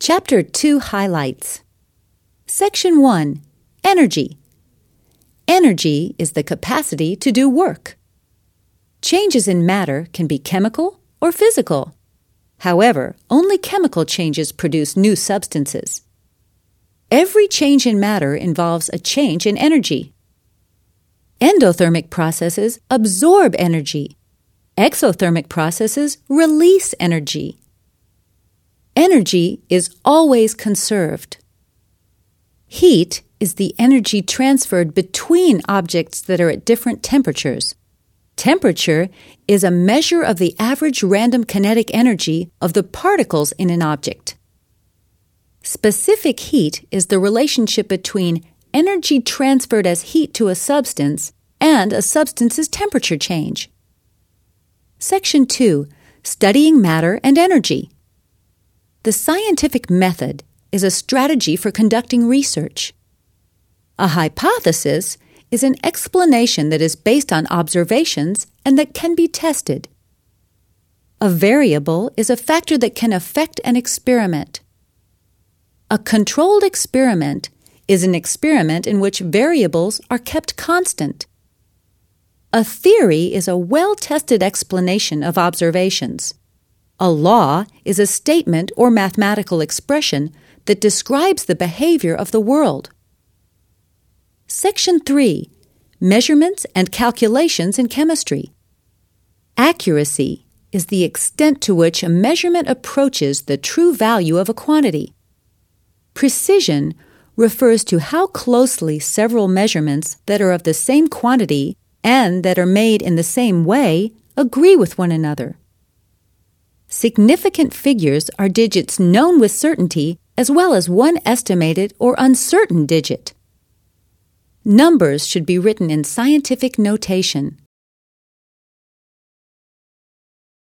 Chapter 2 Highlights. Section 1. Energy. Energy is the capacity to do work. Changes in matter can be chemical or physical. However, only chemical changes produce new substances. Every change in matter involves a change in energy. Endothermic processes absorb energy. Exothermic processes release energy. Energy is always conserved. Heat is the energy transferred between objects that are at different temperatures. Temperature is a measure of the average random kinetic energy of the particles in an object. Specific heat is the relationship between energy transferred as heat to a substance and a substance's temperature change. Section 2. Studying matter and energy. The scientific method is a strategy for conducting research. A hypothesis is an explanation that is based on observations and that can be tested. A variable is a factor that can affect an experiment. A controlled experiment is an experiment in which variables are kept constant. A theory is a well-tested explanation of observations. A law is a statement or mathematical expression that describes the behavior of the world. Section 3. Measurements and calculations in chemistry. Accuracy is the extent to which a measurement approaches the true value of a quantity. Precision refers to how closely several measurements that are of the same quantity and that are made in the same way agree with one another. Significant figures are digits known with certainty as well as one estimated or uncertain digit. Numbers should be written in scientific notation.